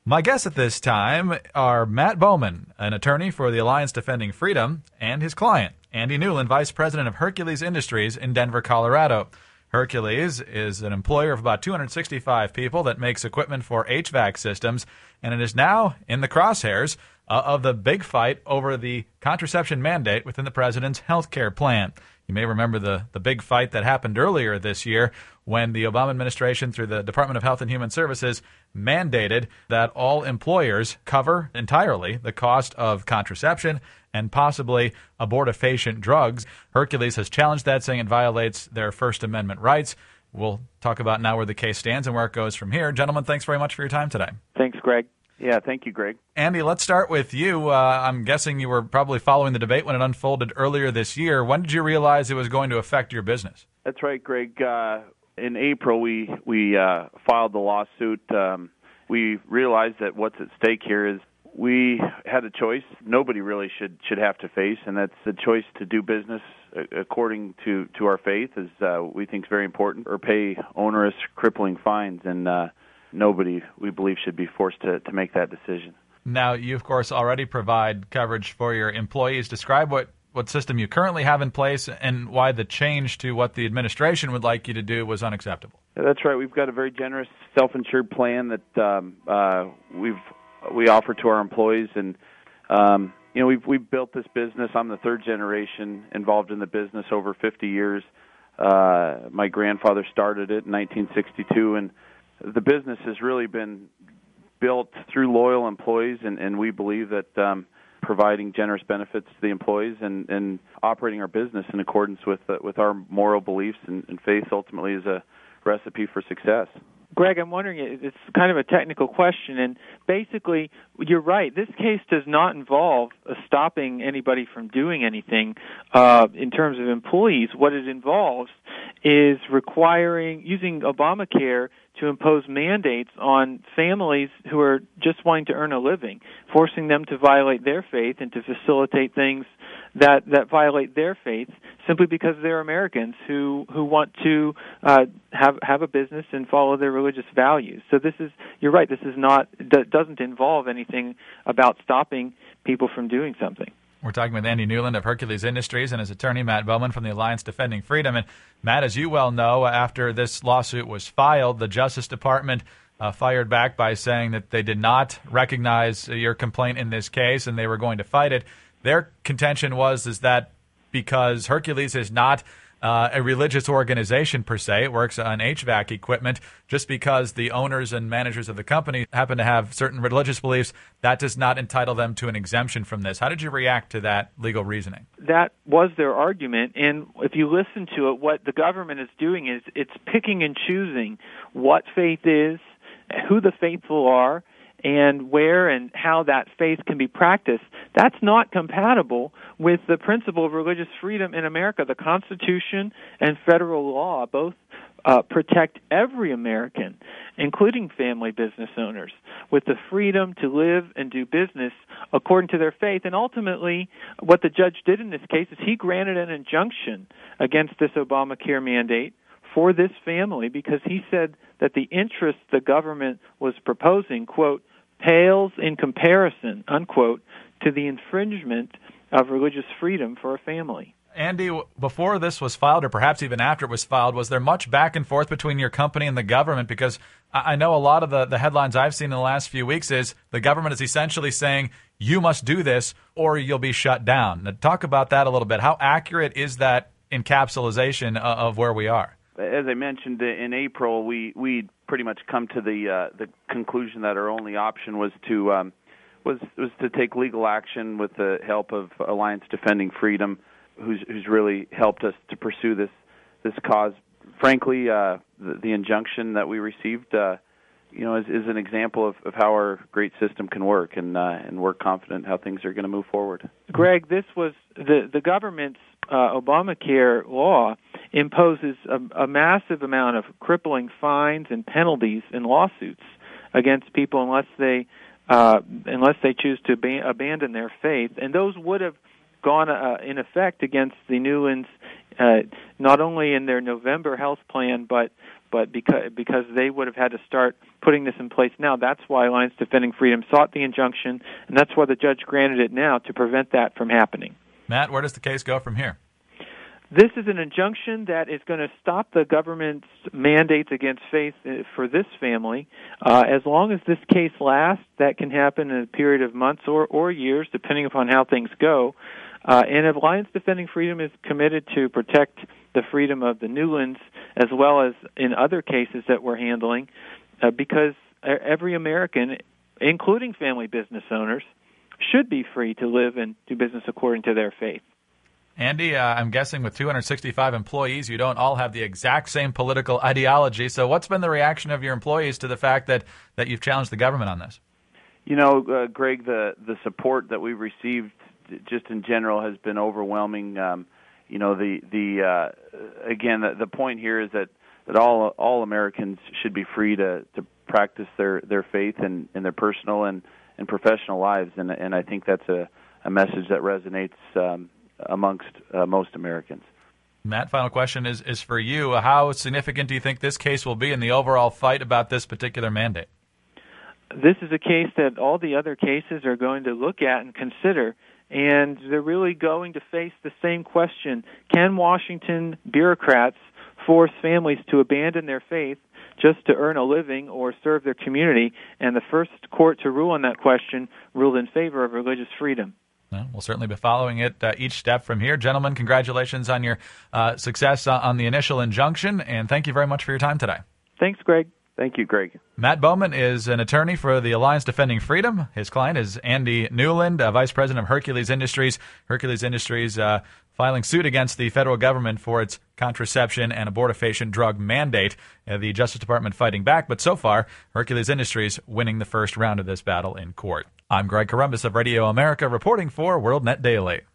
My guests at this time are Matt Bowman, an attorney for the Alliance Defending Freedom, and his client, Andy Newland, Vice President of Hercules Industries in Denver, Colorado. Hercules is an employer of about 265 people that makes equipment for HVAC systems, and it is now in the crosshairs of the big fight over the contraception mandate within the president's health care plan. You may remember the big fight that happened earlier this year when the Obama administration, through the Department of Health and Human Services, mandated that all employers cover entirely the cost of contraception and possibly abortifacient drugs. Hercules has challenged that, saying it violates their First Amendment rights. We'll talk about now where the case stands and where it goes from here. Gentlemen, thanks very much for your time today. Thanks, Greg. Yeah, thank you, Greg. Andy, let's start with you. I'm guessing you were probably following the debate when it unfolded earlier this year. When did you realize it was going to affect your business? That's right, Greg. In April, we filed the lawsuit. We realized that what's at stake here is we had a choice nobody really should have to face, and that's the choice to do business according to our faith, is we think is very important, or pay onerous, crippling fines, and nobody, we believe, should be forced to make that decision. Now, you, of course, already provide coverage for your employees. Describe what system you currently have in place and why the change to what the administration would like you to do was unacceptable. That's right. We've got a very generous self-insured plan that we offer to our employees, and we've built this business. I'm the third generation involved in the business, over 50 years. My grandfather started it in 1962, and the business has really been built through loyal employees, and we believe that providing generous benefits to the employees and operating our business in accordance with our moral beliefs and faith ultimately is a recipe for success. Greg, I'm wondering, it's kind of a technical question, and basically, you're right. This case does not involve stopping anybody from doing anything in terms of employees. What it involves is using Obamacare to impose mandates on families who are just wanting to earn a living, forcing them to violate their faith and to facilitate things that violate their faith simply because they're Americans who want to have a business and follow their religious values. So you're right, that doesn't involve anything about stopping people from doing something. We're talking with Andy Newland of Hercules Industries and his attorney, Matt Bowman, from the Alliance Defending Freedom. And Matt, as you well know, after this lawsuit was filed, the Justice Department fired back by saying that they did not recognize your complaint in this case and they were going to fight it. Their contention is that because Hercules is not a religious organization per se, it works on HVAC equipment, just because the owners and managers of the company happen to have certain religious beliefs, that does not entitle them to an exemption from this. How did you react to that legal reasoning? That was their argument, and if you listen to it, what the government is doing is it's picking and choosing what faith is, who the faithful are, and where and how that faith can be practiced. That's not compatible with the principle of religious freedom in America. The Constitution and federal law both protect every American, including family business owners, with the freedom to live and do business according to their faith. And ultimately, what the judge did in this case is he granted an injunction against this Obamacare mandate for this family because he said that the interest the government was proposing, quote, pales in comparison, unquote, to the infringement of religious freedom for a family. Andy, before this was filed, or perhaps even after it was filed, was there much back and forth between your company and the government? Because I know a lot of the headlines I've seen in the last few weeks is the government is essentially saying, you must do this or you'll be shut down. Now, talk about that a little bit. How accurate is that encapsulation of where we are? As I mentioned, in April, we pretty much come to the conclusion that our only option was to take legal action with the help of Alliance Defending Freedom, who's really helped us to pursue this cause. Frankly, the injunction that we received, is an example of how our great system can work, and we're confident how things are going to move forward. Greg, this was the government's Obamacare law imposes a massive amount of crippling fines and penalties and lawsuits against people unless they choose to abandon their faith, and those would have gone in effect against the Newlands not only in their November health plan but but because they would have had to start putting this in place now. That's why Alliance Defending Freedom sought the injunction, and that's why the judge granted it now, to prevent that from happening. Matt, where does the case go from here? This is an injunction that is going to stop the government's mandates against faith for this family. As long as this case lasts, that can happen in a period of months or years, depending upon how things go. And Alliance Defending Freedom is committed to protect the freedom of the Newlands, as well as in other cases that we're handling, because every American, including family business owners, should be free to live and do business according to their faith. Andy, I'm guessing with 265 employees, you don't all have the exact same political ideology. So what's been the reaction of your employees to the fact that you've challenged the government on this? You know, Greg, the support that we've received just in general has been overwhelming. You know, again, the point here is that all Americans should be free to practice their faith in their personal and professional lives, and I think that's a message that resonates amongst most Americans. Matt, final question is for you. How significant do you think this case will be in the overall fight about this particular mandate? This is a case that all the other cases are going to look at and consider, and they're really going to face the same question. Can Washington bureaucrats force families to abandon their faith just to earn a living or serve their community? And the first court to rule on that question ruled in favor of religious freedom. Well, we'll certainly be following it each step from here. Gentlemen, congratulations on your success on the initial injunction, and thank you very much for your time today. Thanks, Greg. Thank you, Greg. Matt Bowman is an attorney for the Alliance Defending Freedom. His client is Andy Newland, Vice President of Hercules Industries. Hercules Industries filing suit against the federal government for its contraception and abortifacient drug mandate. The Justice Department fighting back, but so far, Hercules Industries winning the first round of this battle in court. I'm Greg Corombos of Radio America, reporting for WorldNet Daily.